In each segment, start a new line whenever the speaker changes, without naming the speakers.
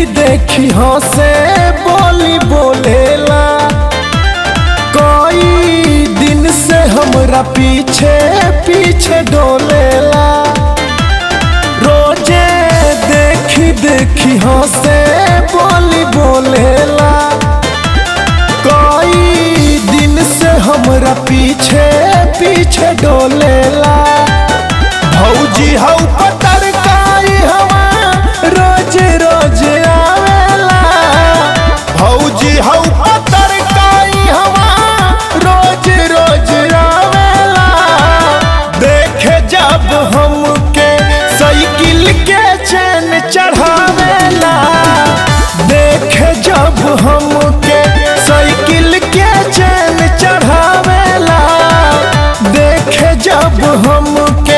देखी हंसे बोली बोलेला। कई दिन से हमरा पीछे पीछे डोलेला। रोजे देखी हंसे बोली बोलेला। कई दिन से हमरा पीछे पीछे डोलेला। भौजी हौ पतर काई हवा रोज रोज आवेला। भौजी हौ पतर काई हवा रोज रोज आवेला। देखे जब हमके साइकिल के चैन चढ़ावेला। देखे जब हमके साइकिल के चैन चढ़ावेला। देखे जब हमके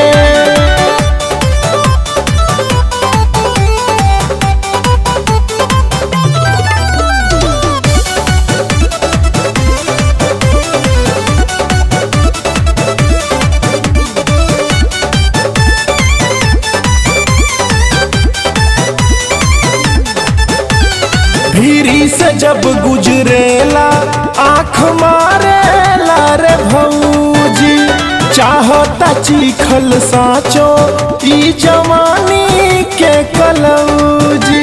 भीरी से जब गुजरेला आँख मारेला रे भौजी। चाहता चीखल साचो ई जवानी के कलौजी।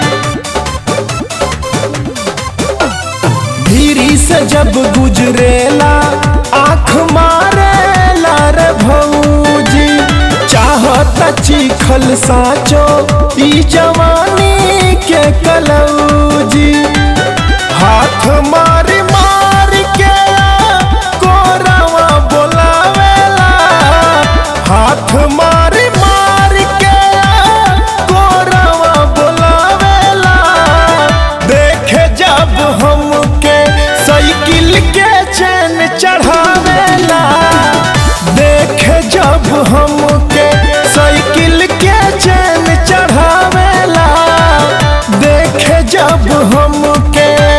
भीरी से जब गुजरेला आँख मारेला रे भौजी। चाहता चीखल साचो ई जवानी के कलौजी। हाथ मारी मार के कोरावा बोलावेला। हाथ मारी मार के कोरावा बोलावेला। देखे जब हमके साइकिल के चैन चढ़ावेला। देखे जब हमके साइकिल के चैन चढ़ावेला। देखे जब हमके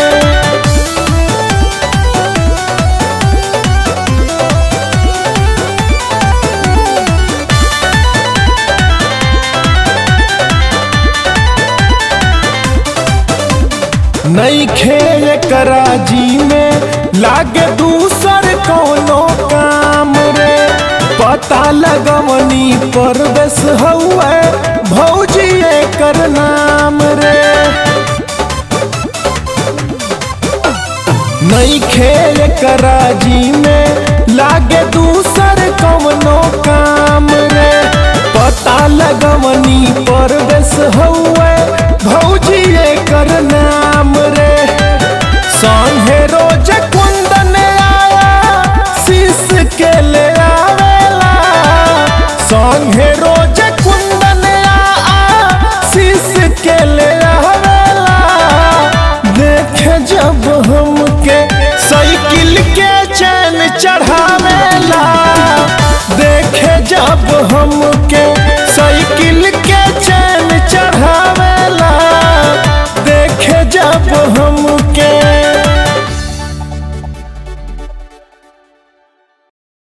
नइखे एकरा जी में लागे दूसर कोनो काम रे। पता लगवनी परवेश हउए भौजी एकर नाम रे। नइखे एकरा जी में लागे दूसर कोनो काम रे। पता लगवनी परवेश हउए भौजी एकर नाम रे। संगे रोज कुंदन आया शीश के ले